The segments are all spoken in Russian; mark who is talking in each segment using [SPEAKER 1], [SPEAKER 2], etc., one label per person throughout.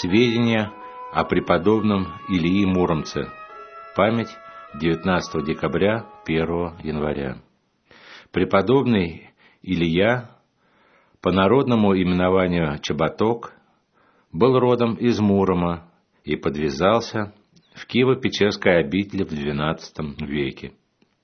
[SPEAKER 1] Сведения о преподобном Илии Муромце. Память 19 декабря, 1 января. Преподобный Илия, по народному именованию Чеботок, был родом из Мурома и подвязался в Киево-Печерской обители в XII веке.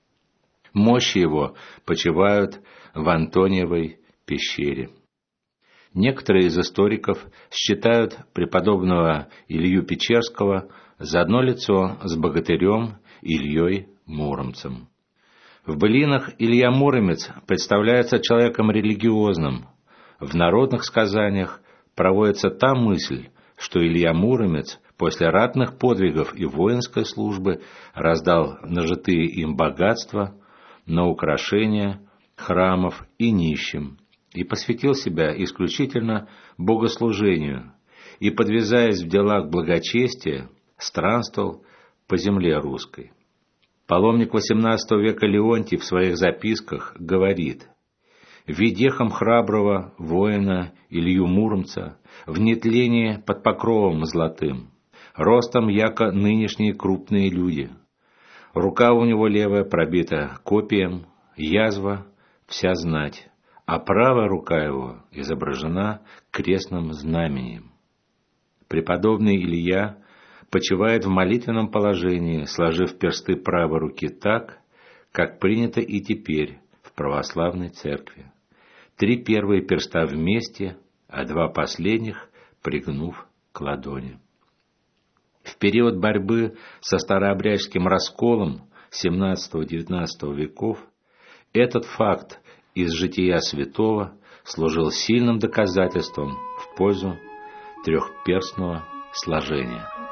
[SPEAKER 1] Мощи его почивают в Антониевой пещере. Некоторые из историков считают преподобного Илью Печерского за одно лицо с богатырем Ильей Муромцем. В былинах Илья Муромец представляется человеком религиозным. В народных сказаниях проводится та мысль, что Илья Муромец после ратных подвигов и воинской службы раздал нажитые им богатства на украшения храмов и нищим, и посвятил себя исключительно богослужению, и, подвязаясь в делах благочестия, странствовал по земле русской. Паломник XVIII века Леонтий в своих записках говорит: «Видехом храброго воина Илью Муромца в нетлении под покровом золотым, ростом яко нынешние крупные люди. Рука у него левая пробита копием, язва вся знать, а правая рука его изображена крестным знамением». Преподобный Илья почивает в молитвенном положении, сложив персты правой руки так, как принято и теперь в православной церкви. 3 первые перста вместе, а 2 последних пригнув к ладони. В период борьбы со старообрядческим расколом XVII-XIX веков этот факт из жития святого служил сильным доказательством в пользу трехперстного сложения.